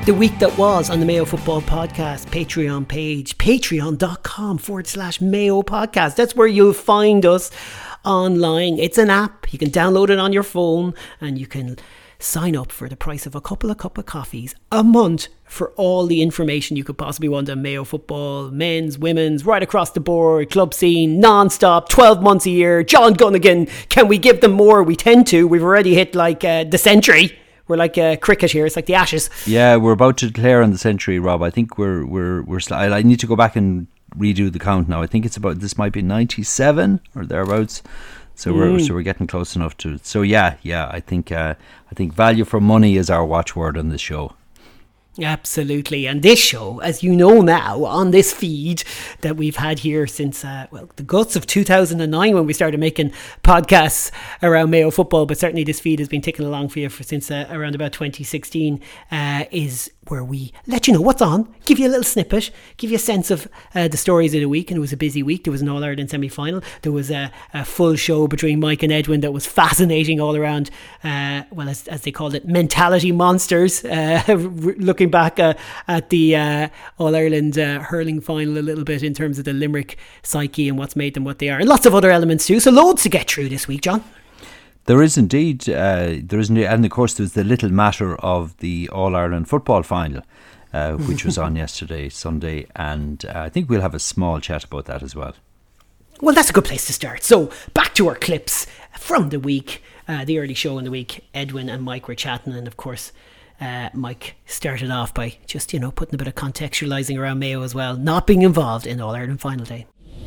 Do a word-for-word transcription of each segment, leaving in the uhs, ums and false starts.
The week that was on the Mayo Football Podcast Patreon page, patreon.com forward slash Mayo Podcast. That's where you'll find us online. It's an app. You can download it on your phone and you can sign up for the price of a couple of cup of coffees a month for all the information you could possibly want on Mayo football, men's, women's, right across the board, club scene, non-stop, twelve months a year. John Gunnigan, can we give them more? We tend to. We've already hit like uh, the century. We're like uh, cricket here. It's like the Ashes. Yeah, we're about to declare on the century, Rob. I think we're we're we're. Sl- I need to go back and redo the count now. I think it's about this might be ninety-seven or thereabouts. So mm. we're so we're getting close enough to. So yeah, yeah. I think uh, I think value for money is our watchword on this show. Absolutely. And this show, as you know now, on this feed that we've had here since, uh, well, the guts of two thousand nine when we started making podcasts around Mayo football, but certainly this feed has been ticking along for you for since uh, around about twenty sixteen, uh, is where we let you know what's on, give you a little snippet, give you a sense of uh, the stories of the week. And it was a busy week. There was an All-Ireland semi-final. There was a, a full show between Mike and Edwin that was fascinating all around, uh, well, as, as they called it, mentality monsters, uh, looking back uh, at the uh, All-Ireland uh, hurling final a little bit in terms of the Limerick psyche and what's made them what they are. And lots of other elements too. So loads to get through this week, John. There is indeed, uh, there is, indeed, and of course there's the little matter of the All-Ireland football final, uh, which was on yesterday, Sunday, and uh, I think we'll have a small chat about that as well. Well, that's a good place to start. So back to our clips from the week, uh, the early show in the week. Edwin and Mike were chatting, and of course uh, Mike started off by just, you know, putting a bit of contextualising around Mayo as well, not being involved in All-Ireland final day.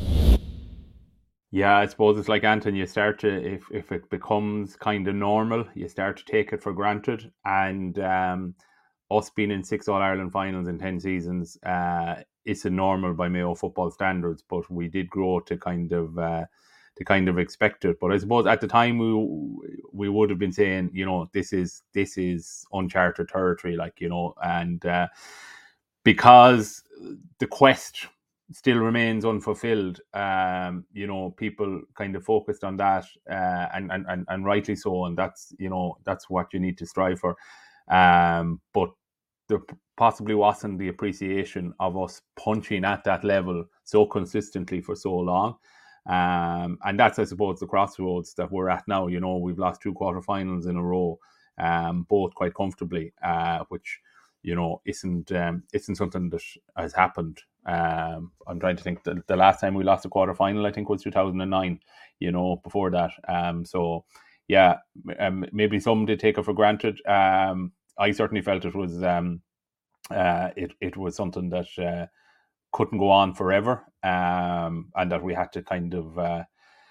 Yeah, I suppose it's like Anton, you start to, if, if it becomes kind of normal, you start to take it for granted. And um, us being in six All-Ireland finals in ten seasons, uh, it's a normal by Mayo football standards, but we did grow to kind of uh, to kind of expect it. But I suppose at the time we we would have been saying, you know, this is this is uncharted territory, like, you know, and uh, because the quest still remains unfulfilled. Um, you know, people kind of focused on that, uh, and, and and and rightly so. And that's, you know, that's what you need to strive for. Um, but there possibly wasn't the appreciation of us punching at that level so consistently for so long. Um, and that's, I suppose, the crossroads that we're at now. You know, we've lost two quarterfinals in a row, um, both quite comfortably, uh, which, you know, isn't um, isn't something that has happened. Um, I'm trying to think. The, the last time we lost a quarter final, I think, was two thousand nine. You know, before that. Um, so yeah, um, maybe some did take it for granted. Um, I certainly felt it was um, uh, it it was something that uh, couldn't go on forever, um, and that we had to kind of uh,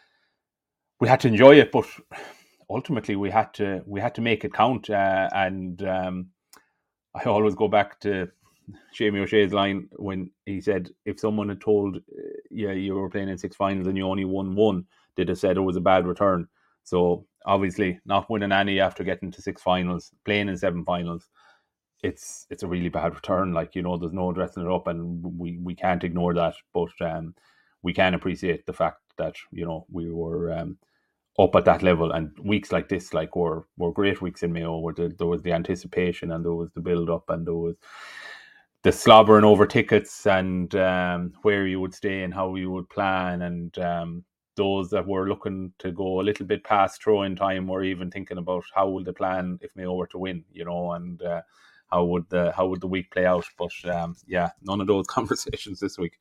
we had to enjoy it, but ultimately we had to we had to make it count. Uh, and um, I always go back to Shamie O'Shea's line when he said, if someone had told uh, yeah you were playing in six finals and you only won one, they'd have said it was a bad return. So obviously not winning any after getting to six finals, playing in seven finals, it's it's a really bad return. Like, you know, there's no dressing it up, and we, we can't ignore that. But um, we can appreciate the fact that, you know, we were um, up at that level, and weeks like this, like, were were great weeks in Mayo, where the, there was the anticipation and there was the build up and there was the slobbering over tickets and um, where you would stay and how you would plan, and um, those that were looking to go a little bit past throw-in time were even thinking about how would the plan if Mayo were to win, you know, and uh, how would the how would the week play out. But um, yeah, none of those conversations this week.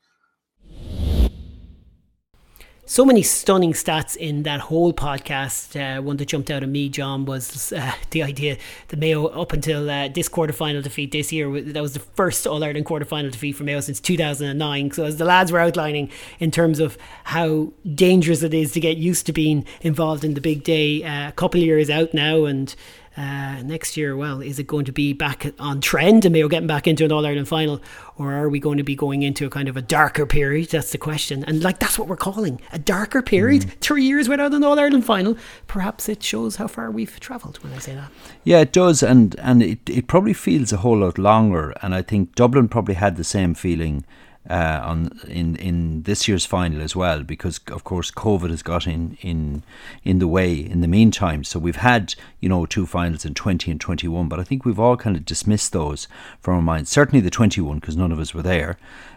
So many stunning stats in that whole podcast. Uh, one that jumped out at me, John, was uh, the idea that Mayo, up until uh, this quarterfinal defeat this year, that was the first All-Ireland quarterfinal defeat for Mayo since two thousand nine. So as the lads were outlining in terms of how dangerous it is to get used to being involved in the big day, uh, a couple of years out now, and Uh, next year, well, is it going to be back on trend and Mayo getting back into an All-Ireland final, or are we going to be going into a kind of a darker period? That's the question. And like, that's what we're calling a darker period. Mm. Three years without an All-Ireland final. Perhaps it shows how far we've travelled when I say that. Yeah, it does, and and it, it probably feels a whole lot longer, and I think Dublin probably had the same feeling uh, on in in this year's final as well, because of course COVID has got in in in the way in the meantime. So we've had, you know, two finals in twenty and twenty-one, but I think we've all kind of dismissed those from our minds. Certainly the twenty-one, because none of us were there.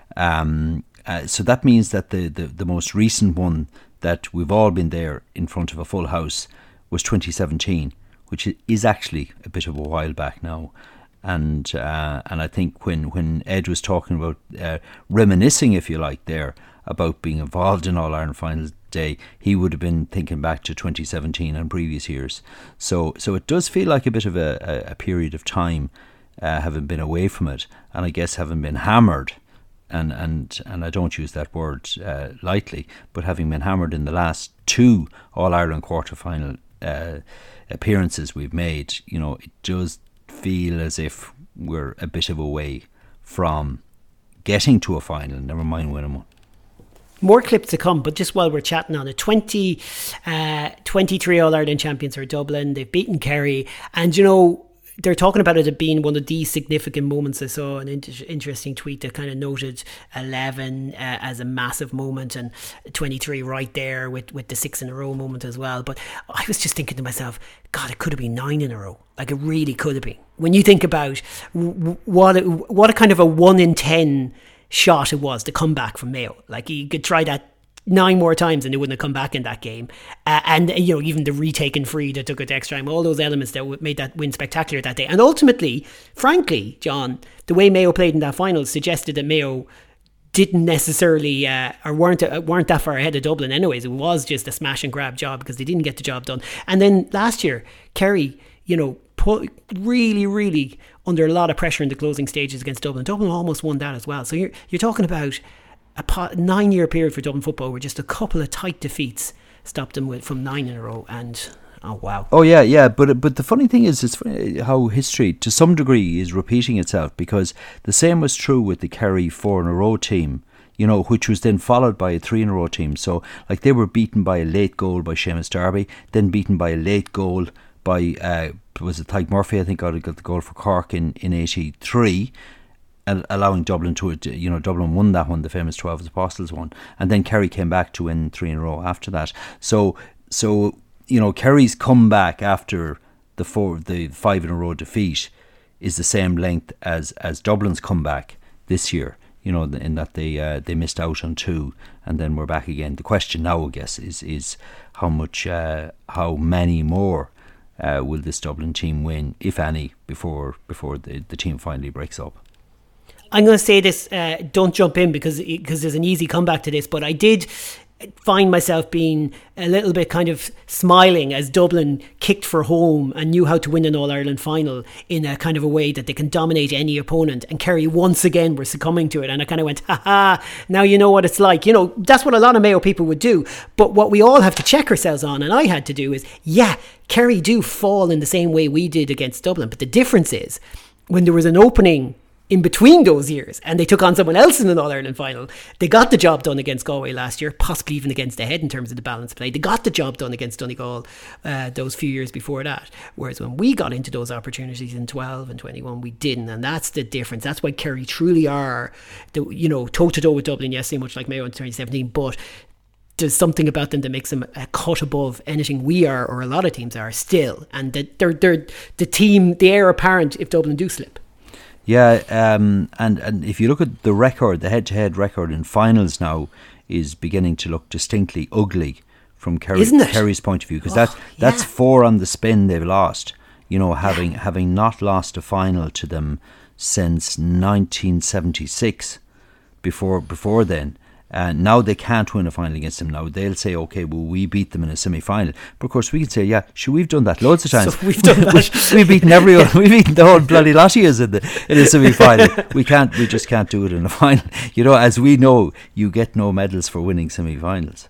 Um, uh, so that means that the, the the most recent one that we've all been there in front of a full house was twenty seventeen, which is actually a bit of a while back now. And uh, and I think when, when Ed was talking about uh, reminiscing, if you like, there about being involved in All Ireland Final Day, he would have been thinking back to twenty seventeen and previous years. So so it does feel like a bit of a, a, a period of time, uh, having been away from it, and I guess having been hammered, and and, and I don't use that word uh, lightly, but having been hammered in the last two All Ireland quarter-final uh, appearances we've made, you know, it does feel as if we're a bit of a way from getting to a final, never mind winning one. More clips to come, but just while we're chatting on it, twenty, uh, twenty-three All-Ireland champions are Dublin. They've beaten Kerry, and you know, they're talking about it as being one of the significant moments. I saw an inter- interesting tweet that kind of noted eleven uh, as a massive moment, and twenty-three right there with, with the six in a row moment as well. But I was just thinking to myself, God, it could have been nine in a row. Like, it really could have been. When you think about w- what a, what a kind of a one in ten shot it was to come back from Mayo. Like, you could try that nine more times and they wouldn't have come back in that game. Uh, and, you know, even the retaken free that took it to extra time, all those elements that made that win spectacular that day. And ultimately, frankly, John, the way Mayo played in that final suggested that Mayo didn't necessarily uh, or weren't uh, weren't that far ahead of Dublin anyways. It was just a smash and grab job because they didn't get the job done. And then last year, Kerry, you know, put really, really under a lot of pressure in the closing stages against Dublin. Dublin almost won that as well. So you're you're talking about a po- nine-year period for Dublin football where just a couple of tight defeats stopped them with, from nine in a row. And oh wow. Oh yeah, yeah. But but the funny thing is, it's funny how history to some degree is repeating itself, because the same was true with the Kerry four in a row team, you know, which was then followed by a three in a row team. So like they were beaten by a late goal by Seamus Darby, then beaten by a late goal by uh, was it Tyke Murphy? I think got got the goal for Cork in in eighty-three. Allowing Dublin to, you know, Dublin won that one, the famous twelve Apostles one, and then Kerry came back to win three in a row after that. So, so you know, Kerry's comeback after the four, the five in a row defeat is the same length as as Dublin's comeback this year. You know, in that they uh, they missed out on two, and then we're back again. The question now, I guess, is is how much, uh, how many more uh, will this Dublin team win, if any, before before the the team finally breaks up. I'm going to say this, uh, don't jump in because because there's an easy comeback to this, but I did find myself being a little bit kind of smiling as Dublin kicked for home and knew how to win an All-Ireland final in a kind of a way that they can dominate any opponent, and Kerry once again were succumbing to it, and I kind of went, ha ha, now you know what it's like. You know, that's what a lot of Mayo people would do, but what we all have to check ourselves on, and I had to do, is, yeah, Kerry do fall in the same way we did against Dublin, but the difference is when there was an opening in between those years and they took on someone else in an All-Ireland final, they got the job done against Galway last year, possibly even against the Head in terms of the balance play. They got the job done against Donegal uh, those few years before that, whereas when we got into those opportunities in twelve and twenty-one, we didn't, and that's the difference. That's why Kerry truly are the, you know, toe-to-toe with Dublin yesterday, much like Mayo in twenty seventeen, but there's something about them that makes them a cut above anything we are, or a lot of teams are still, and that they're, they're the team, the heir apparent if Dublin do slip. Yeah, um, and, and if you look at the record, the head-to-head record in finals now is beginning to look distinctly ugly from Kerry, Kerry's point of view, because oh, that, that's yeah. four on the spin they've lost, you know, having yeah. having not lost a final to them since nineteen seventy-six, before before then. Uh, now they can't win a final against them. Now they'll say, okay, well, we beat them in a semi-final. But of course we can say, yeah, sure, we've done that loads of times. So we've done that. We've beaten everyone. We've beaten the whole bloody Lottias in the in a semi-final. We can't. We just can't do it in a final. You know, as we know, you get no medals for winning semi-finals.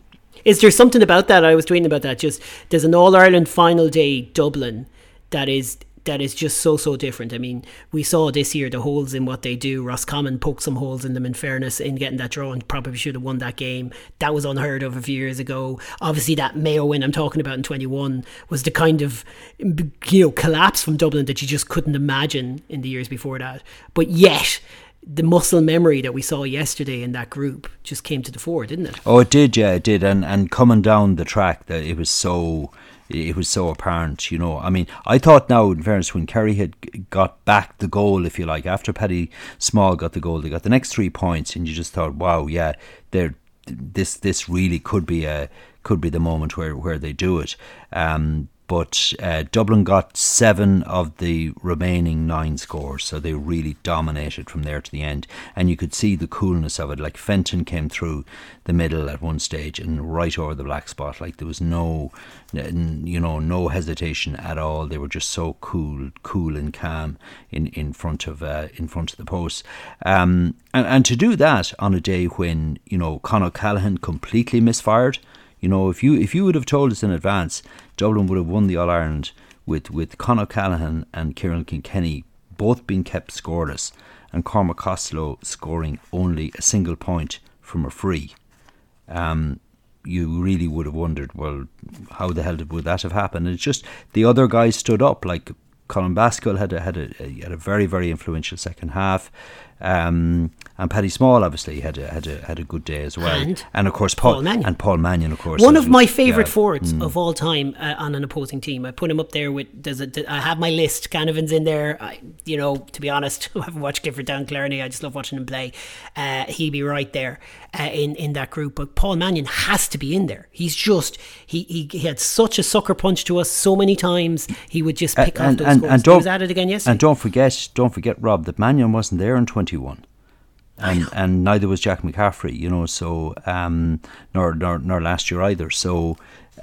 Is there something about that? I was tweeting about that. Just there's an All-Ireland final day Dublin that is. that is just so, so different. I mean, we saw this year the holes in what they do. Roscommon poked some holes in them, in fairness, in getting that draw, and probably should have won that game. That was unheard of a few years ago. Obviously, that Mayo win I'm talking about in twenty-one was the kind of, you know, collapse from Dublin that you just couldn't imagine in the years before that. But yet, the muscle memory that we saw yesterday in that group just came to the fore, didn't it? Oh, it did, yeah, it did. And and coming down the track, that it was so it was so apparent, you know. I mean, I thought now, in fairness, when Kerry had got back the goal, if you like, after Paddy Small got the goal, they got the next three points, and you just thought, wow, yeah, they're this this really could be a could be the moment where, where they do it. Um, but uh, Dublin got seven of the remaining nine scores, so they really dominated from there to the end. And you could see the coolness of it. Like Fenton came through the middle at one stage and right over the black spot. Like there was no, you know, no hesitation at all. They were just so cool, cool and calm in in front of uh, in front of the post. Um, and and to do that on a day when, you know, Conor Callaghan completely misfired. You know, if you if you would have told us in advance, Dublin would have won the All-Ireland with, with Conor Callaghan and Kieran Kilkenny both being kept scoreless, and Cormac Costello scoring only a single point from a free. Um, you really would have wondered, well, how the hell did, would that have happened? And it's just the other guys stood up. Like Colin Baskill had a, had a, had a very, very influential second half. Um, and Paddy Small obviously had a, had a had a good day as well, and, and of course Paul, Paul Mannion. and Paul Mannion, of course, one of my favourite yeah. forwards mm. of all time uh, on an opposing team. I put him up there with. There's a, I have my list. Canavan's in there. I, you know, to be honest, I haven't watched Clifford Down Clarny. I just love watching him play. Uh, he'd be right there uh, in in that group. But Paul Mannion has to be in there. He's just he he, he had such a sucker punch to us so many times. He would just pick uh, off and, those and, scores. And he was at it again yesterday. And don't forget, don't forget, Rob, that Mannion wasn't there in twenty-one. And and neither was Jack McCaffrey, you know. So um, nor nor nor last year either. So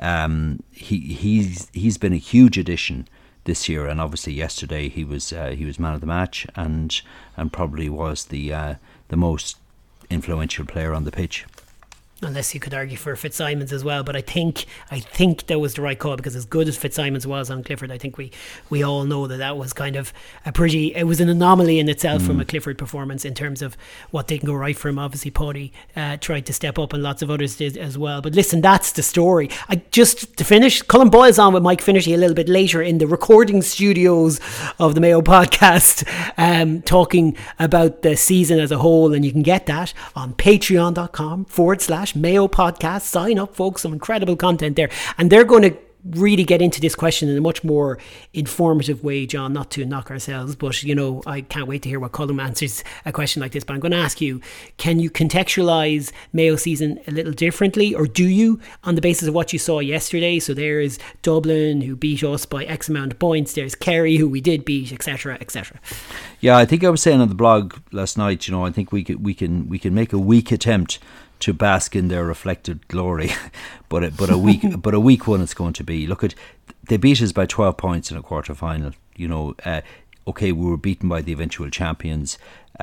um, he he's he's been a huge addition this year, and obviously yesterday he was uh, he was man of the match, and and probably was the uh, the most influential player on the pitch. Unless you could argue for Fitzsimons as well, but I think I think that was the right call, because as good as Fitzsimons was on Clifford, I think we, we all know that that was kind of a pretty, it was an anomaly in itself mm. from a Clifford performance in terms of what didn't go right for him. Obviously Paddy uh, tried to step up and lots of others did as well. But listen, that's the story. I just to finish, Colin Boyle's on with Mike Finnerty a little bit later in the recording studios of the Mayo podcast, um, talking about the season as a whole, and you can get that on patreon.com forward slash Mayo podcast. Sign up, folks. Some incredible content there, and they're going to really get into this question in a much more informative way, John, not to knock ourselves, but you know, I can't wait to hear what Colin answers a question like this. But I'm going to ask you, can you contextualise Mayo season a little differently, or do you, on the basis of what you saw yesterday? So there's Dublin, who beat us by X amount of points, there's Kerry, who we did beat, etc, etc. Yeah, I think I was saying on the blog last night, you know, I think we could, we can we can make a weak attempt to bask in their reflected glory, but a, but a weak but a weak one it's going to be. Look at, they beat us by twelve points in a quarter final. You know, uh, okay, we were beaten by the eventual champions,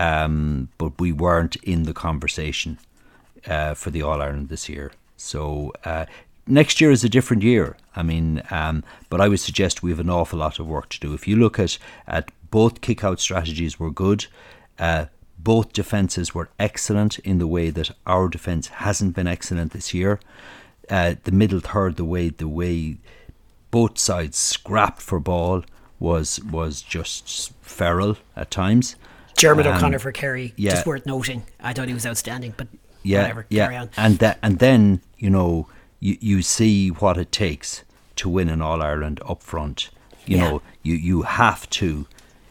um, but we weren't in the conversation uh, for the All Ireland this year. So uh, next year is a different year. I mean, um, but I would suggest we have an awful lot of work to do. If you look at at both kick-out strategies were good. Uh, Both defences were excellent in the way that our defence hasn't been excellent this year. Uh, the middle third, the way the way both sides scrapped for ball was was just feral at times. Dermot um, O'Connor for Kerry, yeah. just worth noting. I thought he was outstanding, but yeah, whatever, yeah. carry on. And that, and then you know you you see what it takes to win an All Ireland up front. You yeah. know you you have to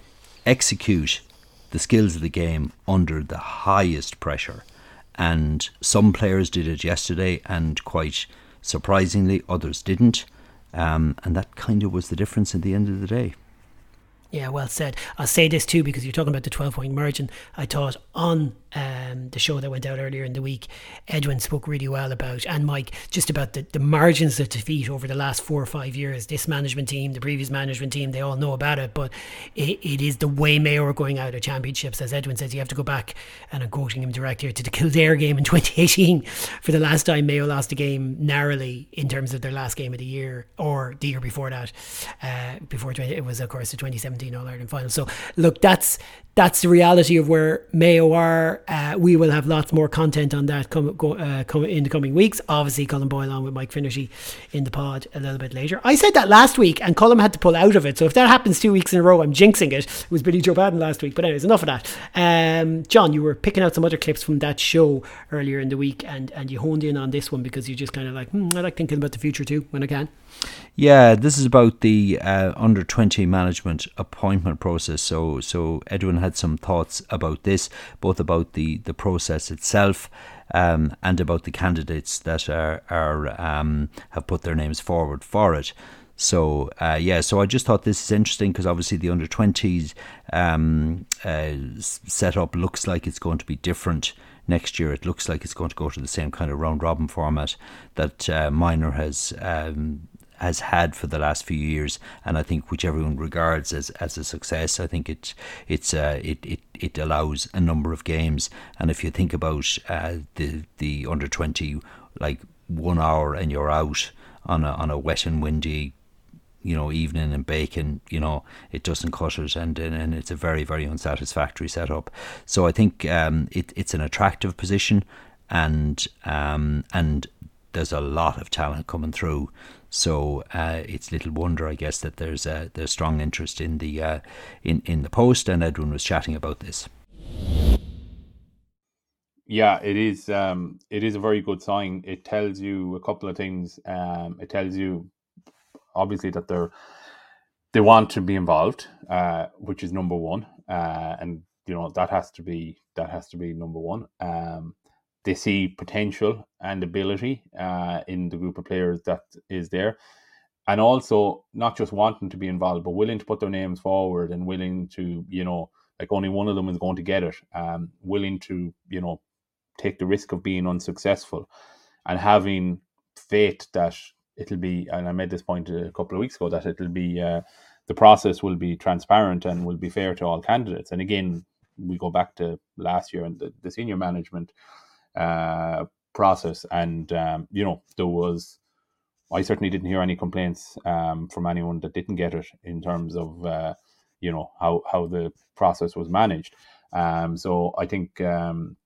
execute the skills of the game under the highest pressure, and some players did it yesterday, and quite surprisingly others didn't, um, and that kind of was the difference at the end of the day. Yeah, well said. I'll say this too, because you're talking about the twelve point margin. I thought on um, the show that went out earlier in the week, Edwin spoke really well about, and Mike, just about the, the margins of defeat over the last four or five years. This management team, the previous management team, they all know about it, but it, it is the way Mayo are going out of championships. As Edwin says, you have to go back, and I'm quoting him direct here, to the Kildare game in twenty eighteen for the last time Mayo lost a game narrowly in terms of their last game of the year, or the year before that. Uh, before it was, of course, the twenty seventeen All-Ireland final. So look, that's that's the reality of where Mayo are. Uh, we will have lots more content on that come, go, uh, come in the coming weeks. Obviously, Colm Boyle on with Mike Finnerty in the pod a little bit later. I said that last week and Colm had to pull out of it. So if that happens two weeks in a row, I'm jinxing it. It was Billy Joe Baden last week. But anyways, enough of that. Um, John, you were picking out some other clips from that show earlier in the week and, and you honed in on this one because you just kind of like, hmm, I like thinking about the future too when I can. Yeah, this is about the uh, under twenty management appointment process. So, so Edwin had some thoughts about this, both about the, the process itself um, and about the candidates that are are um, have put their names forward for it. So, uh, yeah, so I just thought this is interesting because obviously the under twenties um, uh, setup looks like it's going to be different next year. It looks like it's going to go to the same kind of round robin format that uh, minor has um, has had for the last few years, and I think which everyone regards as, as a success. I think it it's uh, it, it it allows a number of games, and if you think about uh, the the under twenty, like one hour and you're out on a on a wet and windy, you know, evening in Bacon, you know, it doesn't cut it, and and it's a very very unsatisfactory setup. So I think um, it it's an attractive position, and um, and there's a lot of talent coming through. So uh, it's little wonder, I guess, that there's a there's strong interest in the uh, in in the post, and Edwin was chatting about this. Yeah, it is. Um, it is a very good sign. It tells you a couple of things. Um, it tells you obviously that they're they want to be involved, uh, which is number one, uh, and you know that has to be that has to be number one. Um, They see potential and ability uh, in the group of players that is there. And also not just wanting to be involved, but willing to put their names forward and willing to, you know, like only one of them is going to get it. Um, willing to, you know, take the risk of being unsuccessful and having faith that it'll be, and I made this point a couple of weeks ago, that it'll be, uh, the process will be transparent and will be fair to all candidates. And again, we go back to last year and the, the senior management uh process, and um you know there was I certainly didn't hear any complaints um from anyone that didn't get it in terms of uh you know how how the process was managed. Um so I think um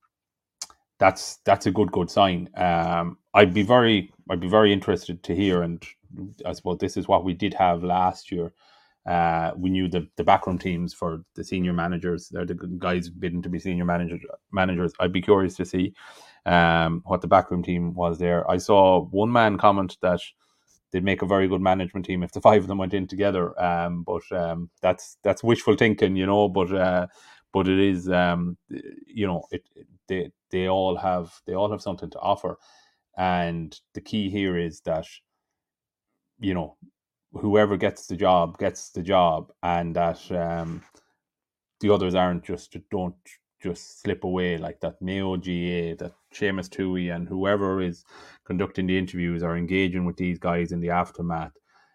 that's that's a good good sign. um I'd be very I'd be very interested to hear, and I suppose this is what we did have last year. Uh, we knew the, the backroom teams for the senior managers. They're the guys bidding to be senior manager, managers. I'd be curious to see um, what the backroom team was there. I saw one man comment that they'd make a very good management team if the five of them went in together. Um, but um, that's that's wishful thinking, you know. But uh, but it is, um, you know, it they they all have they all have something to offer, and the key here is that, you know, whoever gets the job gets the job, and that um, the others aren't just don't just slip away like that. Mayo G A, that Seamus Toohey and whoever is conducting the interviews are engaging with these guys in the aftermath,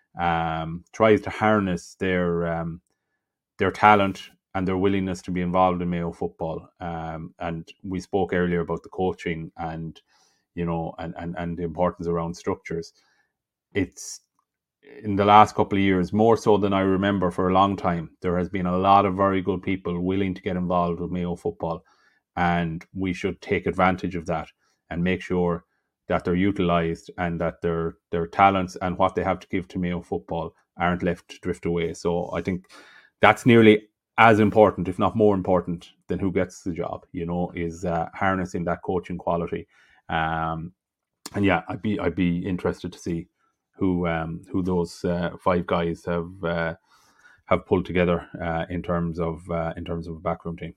um, tries to harness their um, their talent and their willingness to be involved in Mayo football. Um, and we spoke earlier about the coaching and, you know, and, and, and the importance around structures. It's, in the last couple of years, more so than I remember for a long time, there has been a lot of very good people willing to get involved with Mayo football, and we should take advantage of that and make sure that they're utilised and that their their talents and what they have to give to Mayo football aren't left to drift away. So I think that's nearly as important, if not more important, than who gets the job, you know, is uh, harnessing that coaching quality. Um, and yeah, I'd be I'd be interested to see who um, who those uh, five guys have uh, have pulled together uh, in terms of uh, in terms of a backroom team.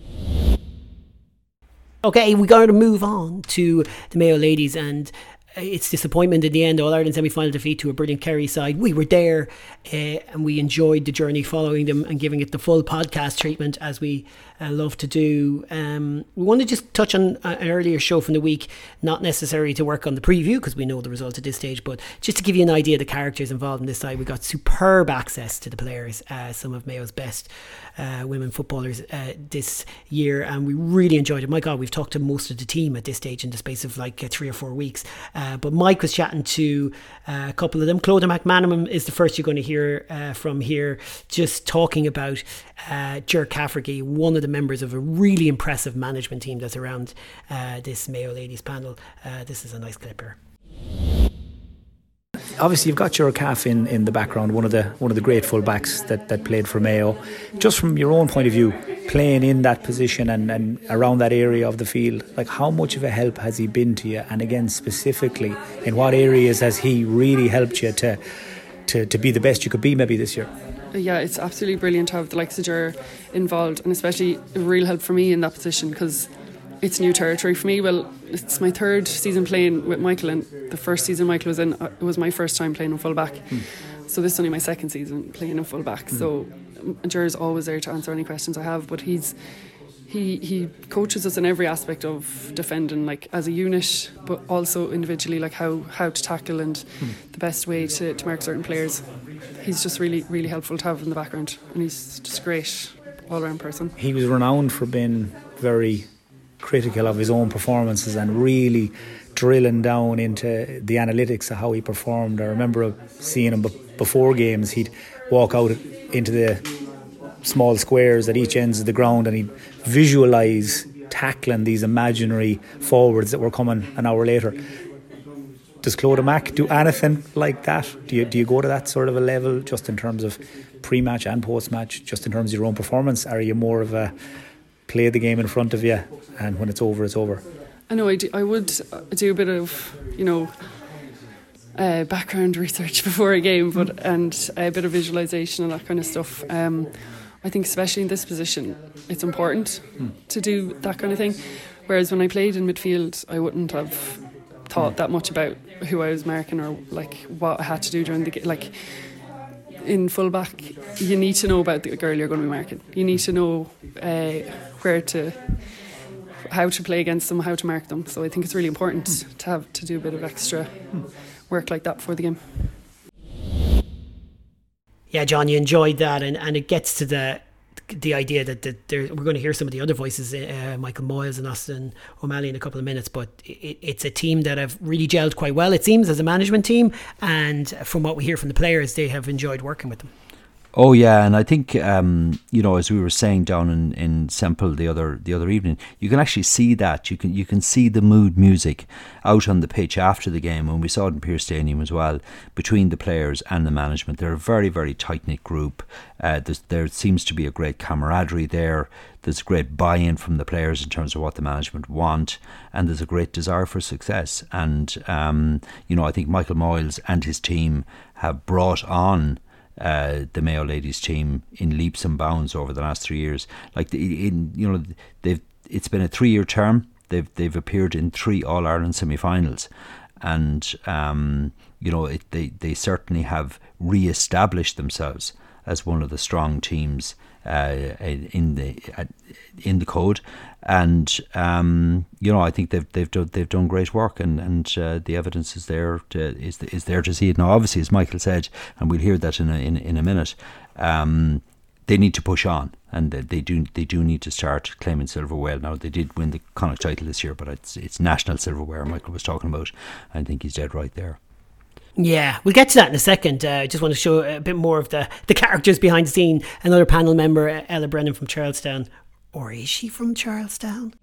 Okay, we got to move on to the Mayo ladies, and it's disappointment in the end. All-Ireland semi-final defeat to a brilliant Kerry side. We were there uh, and we enjoyed the journey following them and giving it the full podcast treatment, as we uh, love to do. Um, we want to just touch on an earlier show from the week, not necessary to work on the preview because we know the result at this stage, but just to give you an idea of the characters involved in this side. We got superb access to the players, uh, some of Mayo's best uh, women footballers uh, this year, and we really enjoyed it. My God, we've talked to most of the team at this stage in the space of like uh, three or four weeks. Uh, Uh, but Mike was chatting to uh, a couple of them. Clodagh McManamon is the first you're going to hear uh, from here, just talking about uh, Ger Cafferty, one of the members of a really impressive management team that's around uh, this Mayo Ladies panel. Uh, this is a nice clip here. Obviously, you've got Ger Caff in, in the background, one of the one of the great full-backs that, that played for Mayo. Just from your own point of view, playing in that position and, and around that area of the field, like how much of a help has he been to you? And again, specifically, in what areas has he really helped you to to, to be the best you could be maybe this year? Yeah, it's absolutely brilliant to have the likes of Ger involved, and especially a real help for me in that position, because it's new territory for me. Well, it's my third season playing with Michael, and the first season Michael was in, it was my first time playing in full back. Mm. So this is only my second season playing in full back. Mm. So Ger's always there to answer any questions I have, but he's he he coaches us in every aspect of defending, like as a unit, but also individually, like how, how to tackle and mm. the best way to, to mark certain players. He's just really, really helpful to have in the background, and he's just a great all-round person. He was renowned for being very critical of his own performances and really drilling down into the analytics of how he performed. I remember seeing him before games. He'd walk out into the small squares at each ends of the ground and he'd visualise tackling these imaginary forwards that were coming an hour later. Does Clodagh Mac do anything like that? Do you do you go to that sort of a level, just in terms of pre-match and post-match, just in terms of your own performance? Are you more of a play the game in front of you, and when it's over, it's over? I know I, do, I would do a bit of, you know, uh, background research before a game, but and a bit of visualisation and that kind of stuff. Um, I think especially in this position, it's important mm. to do that kind of thing. Whereas when I played in midfield, I wouldn't have thought that much about who I was marking or like what I had to do during the game. Like, in fullback, you need to know about the girl you're going to be marking. You need to know uh, where to, how to play against them, how to mark them. So I think it's really important mm. to have to do a bit of extra mm. work like that before the game. Yeah, John, you enjoyed that, and, and it gets to the the idea that, that there, we're going to hear some of the other voices, uh, Michael Moyles and Austin O'Malley in a couple of minutes, but it, it's a team that have really gelled quite well, it seems, as a management team, and from what we hear from the players, they have enjoyed working with them. Oh yeah, and I think um, you know, as we were saying down in, in Semple the other the other evening, you can actually see that you can you can see the mood music out on the pitch after the game, and we saw it in Pearse Stadium as well, between the players and the management. They're a very very tight knit group. Uh, there seems to be a great camaraderie there. There's great buy-in from the players in terms of what the management want, and there's a great desire for success. And um, you know, I think Michael Moyles and his team have brought on Uh, the Mayo Ladies team in leaps and bounds over the last three years. Like the, in, you know, they've it's been a three-year term. They've they've appeared in three All Ireland semi-finals, and um, you know, it, they they certainly have re-established themselves as one of the strong teams uh, in the uh, in the code. And um, you know, I think they've they've done they've done great work, and and uh, the evidence is there to, is is there to see it now. Obviously, as Michael said, and we'll hear that in a in, in a minute. Um, they need to push on, and they do they do need to start claiming silverware. Now, they did win the Connacht title this year, but it's it's national silverware Michael was talking about. I think he's dead right there. Yeah, we'll get to that in a second. I uh, just want to show a bit more of the, the characters behind the scene. Another panel member, Ella Brennan from Charlestown. Or is she from Charlestown?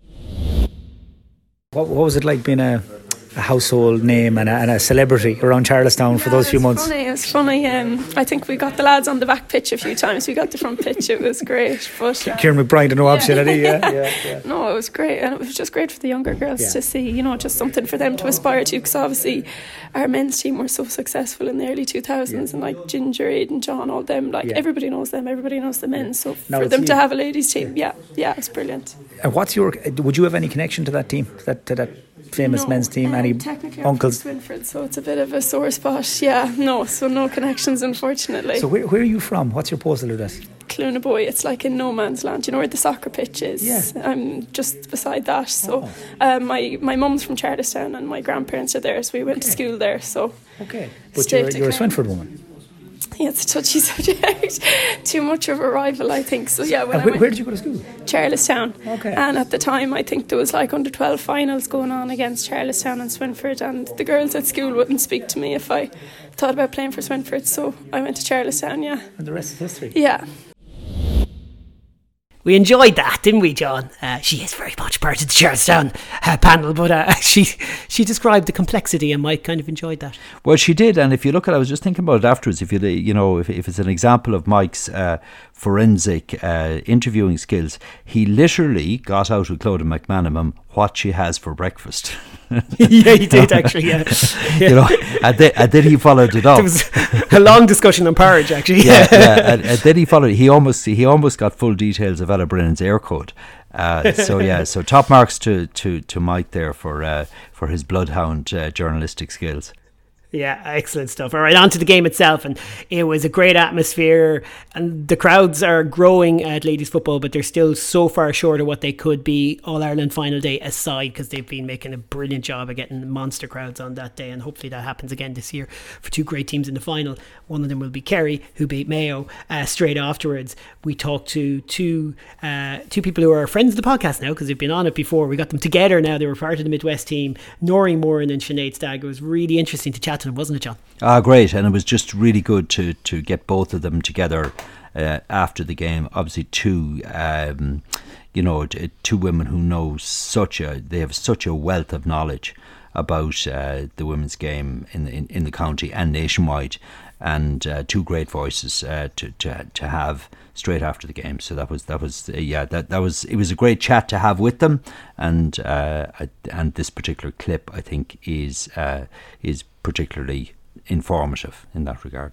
What, what was it like being a, a household name and a, and a celebrity around Charlestown yeah, for those few months? Funny, it was funny. Um, I think we got the lads on the back pitch a few times. We got the front pitch. It was great. But uh, Kieran McBride and Oab yeah. yeah, yeah, yeah. No, it was great, and it was just great for the younger girls yeah. to see. You know, just something for them to aspire to. Because obviously, our men's team were so successful in the early two thousands, yeah. and like Ginger, Aidan, John, all them. Like yeah. everybody knows them. Everybody knows the men. So now for them to have a ladies' team, yeah, yeah, it's brilliant. And what's your? Would you have any connection to that team? That to that famous no, men's team? Um, any technically uncles? I'm from Swinford, so it's a bit of a sore spot. Yeah, no, so no connections, unfortunately. So where, where are you from? What's your postal address? Clunaboy. It's like in no man's land. You know where the soccer pitch is? Yeah. I'm just beside that. So oh. um, my my mum's from Charlestown and my grandparents are there, so we went okay. to school there. So okay, but you're, you're a Swinford woman. Yeah, it's a touchy subject. Too much of a rival, I think. So yeah. When uh, I where, went where did you go to school? Charlestown. Okay. And at the time, I think there was like under twelve finals going on against Charlestown and Swinford, and the girls at school wouldn't speak to me if I thought about playing for Swinford. So I went to Charlestown. Yeah. And the rest is history. Yeah. We enjoyed that, didn't we, John? Uh, she is very much part of the Charlestown uh, panel, but uh, she she described the complexity, and Mike kind of enjoyed that. Well, she did, and if you look at it, I was just thinking about it afterwards. If you you know, if, if it's an example of Mike's uh, forensic uh, interviewing skills, he literally got out with Clodagh McManamon what she has for breakfast. Yeah, he did actually. Yeah, yeah. You know, and then, and then he followed it up. There was a long discussion on porridge, actually. Yeah, yeah. And, and then he followed. He almost he almost got full details of Ella Brennan's air code. Uh, so yeah, so top marks to to, to Mike there for uh, for his bloodhound uh, journalistic skills. Yeah, excellent stuff. All right, on to the game itself, and it was a great atmosphere, and the crowds are growing at ladies football, but they're still so far short of what they could be, All-Ireland final day aside, because they've been making a brilliant job of getting monster crowds on that day, and hopefully that happens again this year for two great teams in the final. One of them will be Kerry, who beat Mayo uh, straight afterwards. We talked to two uh, two people who are friends of the podcast now, because they've been on it before. We got them together now. They were part of the Midwest team, Noreen Moran and Sinead Stagg. It was really interesting to chat to them, wasn't it, John? Ah, great. And it was just really good to, to get both of them together uh, after the game. Obviously, two, um, you know, t- two women who know such a, they have such a wealth of knowledge about uh, the women's game in the, in, in the county and nationwide. And uh, two great voices uh, to, to to have straight after the game. So that was that was uh, yeah that that was it was a great chat to have with them, and uh, and this particular clip I think is uh, is particularly informative in that regard.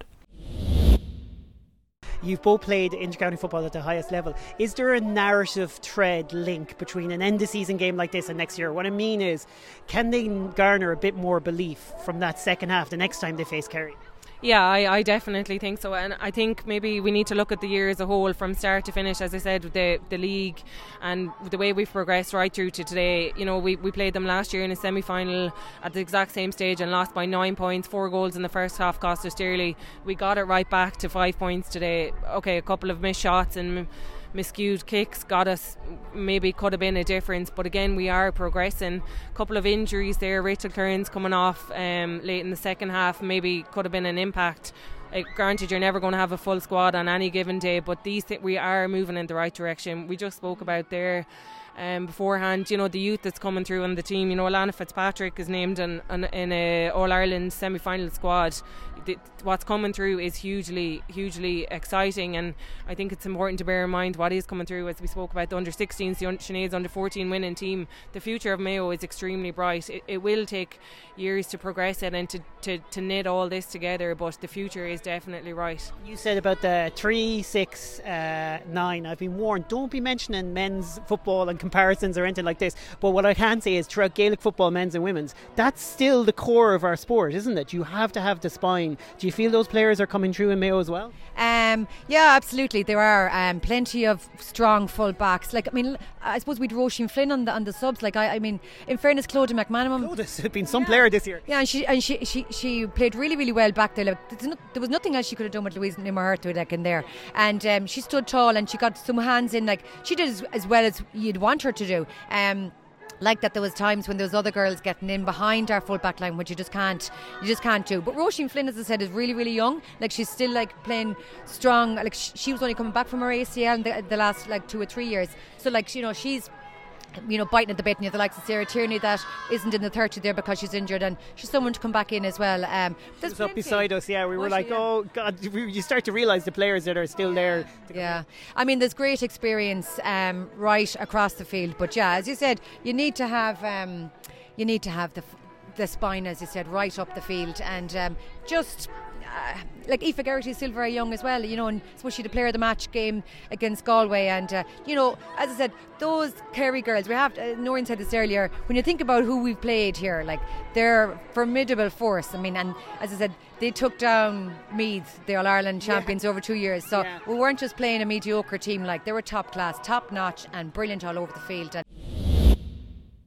You've both played inter-county football at the highest level. Is there a narrative thread link between an end-of-season game like this and next year? What I mean is, can they garner a bit more belief from that second half the next time they face Kerry? Yeah, I, I definitely think so, and I think maybe we need to look at the year as a whole from start to finish. As I said, the the league and the way we've progressed right through to today. You know, we, we played them last year in a semi-final at the exact same stage and lost by nine points. Four goals in the first half cost us dearly. We got it right back to five points today. Okay, a couple of missed shots and miscued kicks got us, maybe could have been a difference, but again we are progressing. A couple of injuries there, Rachel Kearns coming off um, late in the second half maybe could have been an impact. Uh, granted, you're never going to have a full squad on any given day, but these th- we are moving in the right direction. We just spoke about there um, beforehand, you know, the youth that's coming through on the team. You know, Alana Fitzpatrick is named in, in, in a All-Ireland semi-final squad. The, what's coming through is hugely hugely exciting, and I think it's important to bear in mind what is coming through. As we spoke about the under sixteens, the un- Sinead's under fourteen winning team, the future of Mayo is extremely bright. It, it will take years to progress it and to, to, to knit all this together, but the future is definitely right. You said about the three, six, uh, nine. I've been warned, don't be mentioning men's football and comparisons or anything like this, but what I can say is throughout Gaelic football, men's and women's, that's still the core of our sport, isn't it? You have to have the spine. Do you feel those players are coming through in Mayo as well? Um, yeah, absolutely. There are um, plenty of strong full backs. Like, I mean, I suppose we'd Roisin Flynn on the on the subs. Like, I, I mean, in fairness, Clodagh McManamon. Clodagh has been some yeah. player this year. Yeah, and she and she, she, she played really, really well back there. Like, no, there was nothing else she could have done with Louise Nimmerhart like in there. And um, she stood tall and she got some hands in. Like, she did as, as well as you'd want her to do. Um, Like that, there was times when there was other girls getting in behind our full back line, which you just can't, you just can't do. But Roisin Flynn, as I said, is really, really young. Like, she's still like playing strong. Like, she, she was only coming back from her A C L in the, the last like two or three years. So like, you know, she's, you know, biting at the bit. And you have the likes of Sarah Tierney that isn't in the thirty there because she's injured, and she's someone to come back in as well. Um, she was up beside us. Yeah, we were like, oh God, you start to realise the players that are still there. Yeah, I mean, there's great experience um, right across the field. But yeah, as you said, you need to have um, you need to have the the spine, as you said, right up the field, and um, just. Uh, like Aoife Geraghty is still very young as well, you know, and especially the player of the match game against Galway, and uh, you know, as I said, those Kerry girls, we have uh, Noreen said this earlier, when you think about who we've played here, like, they're formidable force. I mean, and as I said, they took down Meath, the All-Ireland champions, yeah. over two years, so yeah. we weren't just playing a mediocre team. Like, they were top class, top notch and brilliant all over the field. And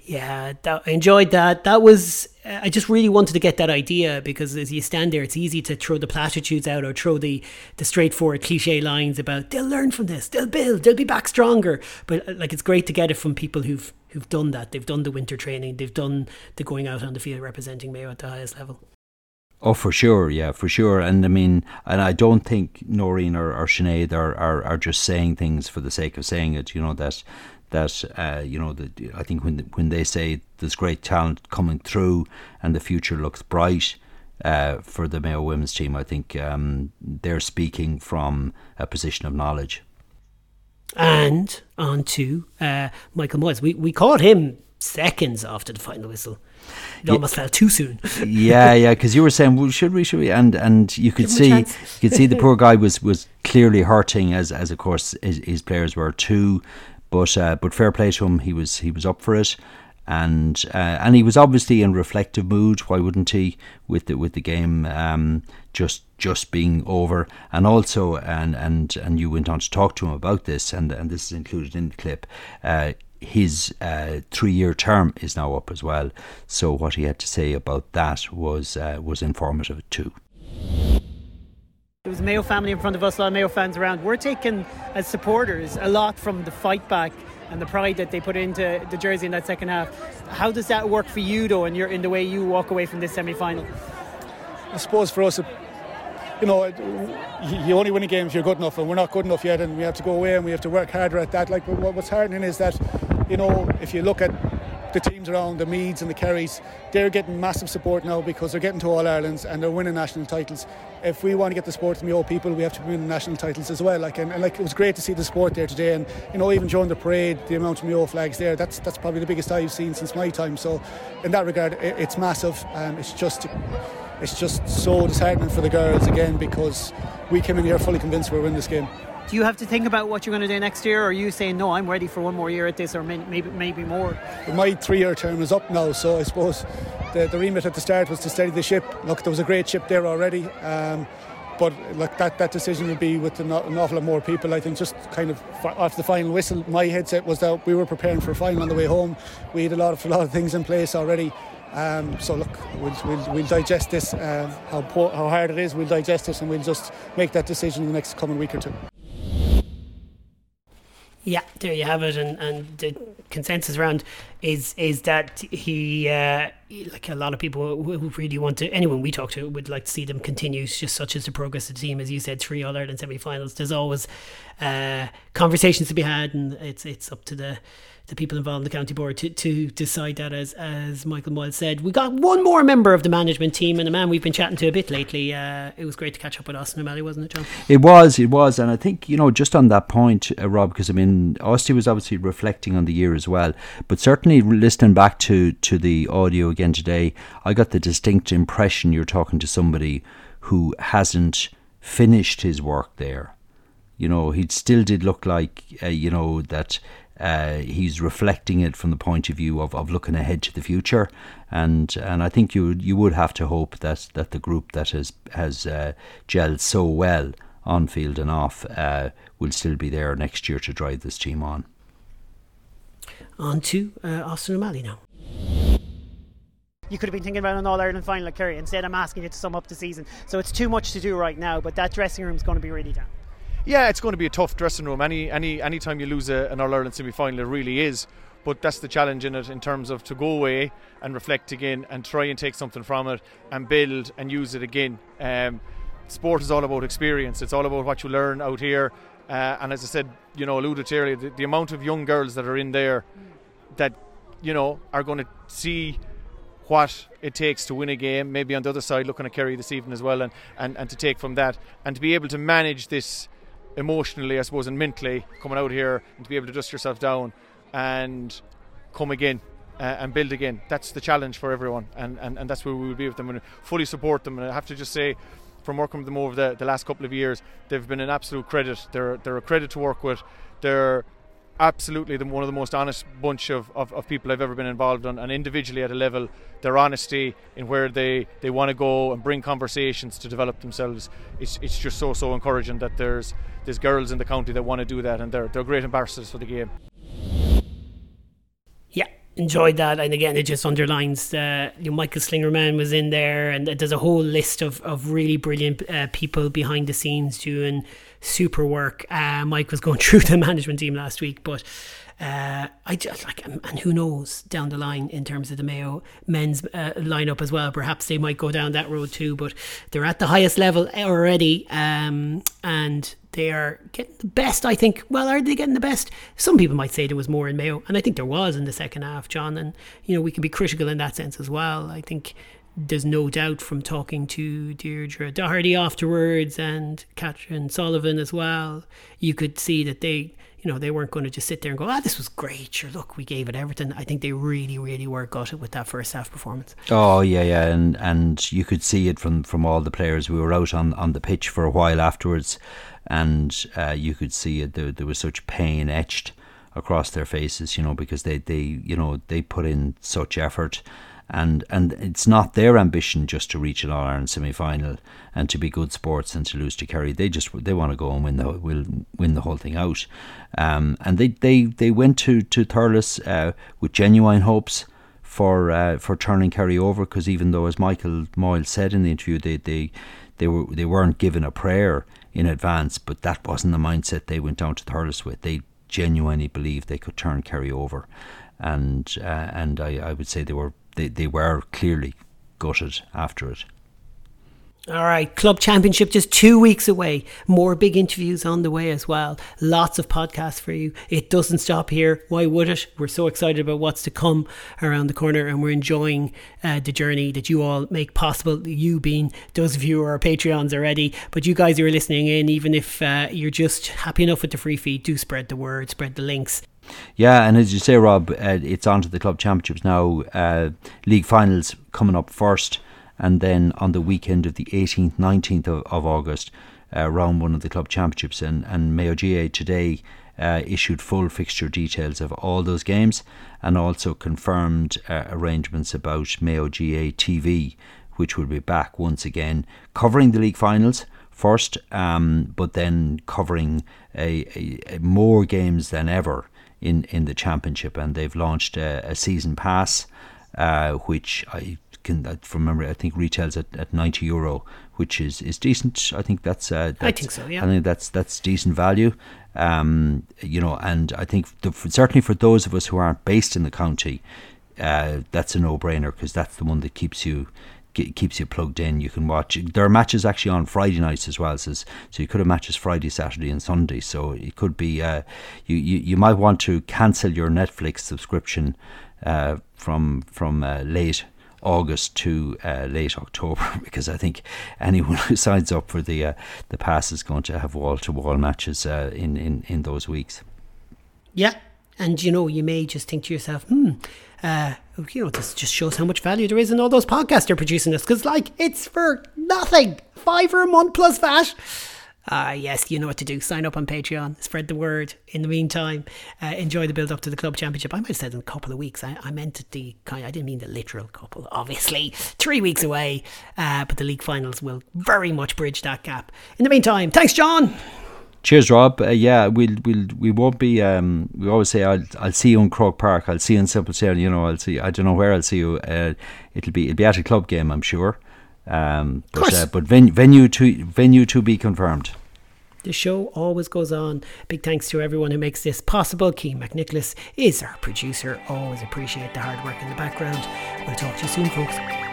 Yeah, that, I enjoyed that. That was, uh, I just really wanted to get that idea, because as you stand there, it's easy to throw the platitudes out or throw the, the straightforward cliche lines about they'll learn from this, they'll build, they'll be back stronger. But uh, like, it's great to get it from people who've who've done that. They've done the winter training, they've done the going out on the field representing Mayo at the highest level. Oh, for sure, yeah, for sure. And I mean, and I don't think Noreen or, or Sinead are, are, are just saying things for the sake of saying it. You know, that that uh, you know, the, I think when when they say there's great talent coming through and the future looks bright uh, for the Mayo women's team, I think um, they're speaking from a position of knowledge. And on to uh, Michael Moyles. We we caught him seconds after the final whistle. It yeah. almost felt too soon. yeah, yeah, because you were saying, well, should we, should we? And and you could see, you could see the poor guy was, was clearly hurting, as as of course his, his players were too. But uh, but fair play to him, he was he was up for it, and uh, and he was obviously in reflective mood. Why wouldn't he, with the with the game um, just just being over? And also, and and and you went on to talk to him about this, and and this is included in the clip. Uh, his uh, three-year term is now up as well. So what he had to say about that was uh, was informative too. There was a Mayo family in front of us, a lot of Mayo fans around. We're taking, as supporters, a lot from the fight back and the pride that they put into the jersey in that second half. How does that work for you, though, in, your, in the way you walk away from this semi-final? I suppose for us, you know, you only win a game if you're good enough, and we're not good enough yet, and we have to go away and we have to work harder at that. Like, what's heartening is that, you know, if you look at the teams around, the Meads and the Kerrys, they're getting massive support now because they're getting to All-Irelands and they're winning national titles. If we want to get the support from the old people, we have to win national titles as well. Like, and, and like, it was great to see the support there today, and you know, even during the parade, the amount of Mayo flags there, that's that's probably the biggest I've seen since my time. So in that regard, it, it's massive. Um, it's just it's just so disheartening for the girls again, because we came in here fully convinced we were winning this game. Do you have to think about what you're going to do next year, or are you saying, no, I'm ready for one more year at this, or maybe maybe more? My three-year term is up now, so I suppose the, the remit at the start was to steady the ship. Look, there was a great ship there already, um, but look, that, that decision would be with an, an awful lot more people. I think just kind of after the final whistle, my headset was that we were preparing for a final on the way home. We had a lot of a lot of things in place already. Um, so look, we'll, we'll, we'll digest this, uh, how, poor, how hard it is, we'll digest it, and we'll just make that decision in the next coming week or two. Yeah, there you have it, and, and the consensus around is is that he, uh, like a lot of people who really want to, anyone we talk to would like to see them continue, just such as the progress of the team. As you said, three All-Ireland semi-finals. There's always uh, conversations to be had, and it's it's up to the the people involved in the county board to, to decide that, as as Michael Moyles said. We got one more member of the management team, and a man we've been chatting to a bit lately. Uh, it was great to catch up with Austin O'Malley, wasn't it, John? It was, it was. And I think, you know, just on that point, uh, Rob, because I mean, Austin was obviously reflecting on the year as well, but certainly listening back to, to the audio again today, I got the distinct impression you're talking to somebody who hasn't finished his work there. You know, he still did look like, uh, you know, that Uh, he's reflecting it from the point of view of, of looking ahead to the future, and and I think you you would have to hope that, that the group that has has uh, gelled so well on field and off uh, will still be there next year to drive this team on. On to uh, Austin O'Malley now. You could have been thinking about an All-Ireland final at Kerry. Instead, I'm asking you to sum up the season. So it's too much to do right now, but that dressing room is going to be really down. Yeah, it's going to be a tough dressing room. Any any any time you lose a, an All-Ireland semi-final, it really is. But that's the challenge in it, in terms of to go away and reflect again and try and take something from it and build and use it again. Um, sport is all about experience. It's all about what you learn out here. Uh, and as I said, you know, alluded to earlier, the, the amount of young girls that are in there that, you know, are going to see what it takes to win a game, maybe on the other side looking at Kerry this evening as well, and, and, and to take from that and to be able to manage this emotionally, I suppose, and mentally, coming out here and to be able to dust yourself down and come again uh, and build again. That's the challenge for everyone, and, and, and that's where we will be with them and fully support them. And I have to just say, from working with them over the, the last couple of years, they've been an absolute credit. They're they're a credit to work with. They're absolutely the, one of the most honest bunch of, of, of people I've ever been involved in, and individually at a level, their honesty in where they, they want to go and bring conversations to develop themselves, it's it's just so so encouraging that there's there's girls in the county that want to do that, and they're they're great ambassadors for the game. Yeah, enjoyed that, and again it just underlines uh, you know, Michael Slingerman was in there, and there's a whole list of, of really brilliant uh, people behind the scenes doing super work. uh, Mike was going through the management team last week, but uh, I just like, and who knows down the line in terms of the Mayo men's uh, lineup as well, perhaps they might go down that road too, but they're at the highest level already, um, and they are getting the best, I think. Well, are they getting the best? Some people might say there was more in Mayo, and I think there was in the second half, John, and you know we can be critical in that sense as well. I think there's no doubt from talking to Deirdre Doherty afterwards and Catherine Sullivan as well, you could see that they, you know, they weren't going to just sit there and go, ah, this was great, sure, look, we gave it everything. I think they really, really were gutted with that first half performance. Oh, yeah, yeah, and and you could see it from, from all the players. We were out on, on the pitch for a while afterwards, and uh, you could see it. There, there was such pain etched across their faces, you know, because they, they you know, they put in such effort. And and it's not their ambition just to reach an All-Ireland semi-final and to be good sports and to lose to Kerry. They just they want to go and win the will win the whole thing out. Um, and they, they, they went to to Thurles uh, with genuine hopes for uh, for turning Kerry over, because even though, as Michael Moyle said in the interview, they they they were they weren't given a prayer in advance, but that wasn't the mindset they went down to Thurles with. They genuinely believed they could turn Kerry over, and uh, and I, I would say they were. They, they were clearly gutted after it. All right, Club Championship just two weeks away. More big interviews on the way as well. Lots of podcasts for you. It doesn't stop here. Why would it? We're so excited about what's to come around the corner, and we're enjoying uh, the journey that you all make possible. You being those of you who are Patreons already, but you guys who are listening in, even if uh, you're just happy enough with the free feed, do spread the word, spread the links. Yeah, and as you say, Rob, uh, it's on to the club championships now. Uh, league finals coming up first, and then on the weekend of the eighteenth, nineteenth of, of August, uh, round one of the club championships. And, and Mayo G A A today uh, issued full fixture details of all those games, and also confirmed uh, arrangements about Mayo G A A T V, which will be back once again, covering the league finals first, um, but then covering a, a, a more games than ever in, in the championship. And they've launched a, a season pass, uh, which I can from memory I think retails at, at ninety euro, which is, is decent. I think that's, uh, that's I think so. Yeah, I think that's that's decent value. Um, you know, and I think the, certainly for those of us who aren't based in the county, uh, that's a no-brainer, because that's the one that keeps you. keeps you plugged in. You can watch. There are matches actually on Friday nights as well, so, so you could have matches Friday, Saturday and Sunday. So it could be uh, you, you you might want to cancel your Netflix subscription uh, from from uh, late August to uh, late October, because I think anyone who signs up for the uh, the pass is going to have wall to wall matches uh, in, in in those weeks. Yeah. And, you know, you may just think to yourself, hmm, uh, you know, this just shows how much value there is in all those podcasts they're producing us. Because, like, it's for nothing. Fiver a month plus V A T. Ah, uh, yes, you know what to do. Sign up on Patreon. Spread the word. In the meantime, uh, enjoy the build up to the club championship. I might have said in a couple of weeks. I, I meant the kind. I didn't mean the literal couple. Obviously, three weeks away. Uh, but the league finals will very much bridge that gap. In the meantime, thanks, John. Cheers, Rob. Uh, yeah, we'll we'll we won't be. Um, we always say I'll I'll see you in Croke Park. I'll see you in Simple Sail. You know, I'll see. I don't know where I'll see you. Uh, it'll be it'll be at a club game, I'm sure. Um, but, of course. Uh, but ven- venue to venue to be confirmed. The show always goes on. Big thanks to everyone who makes this possible. Keane McNicholas is our producer. Always appreciate the hard work in the background. We'll talk to you soon, folks.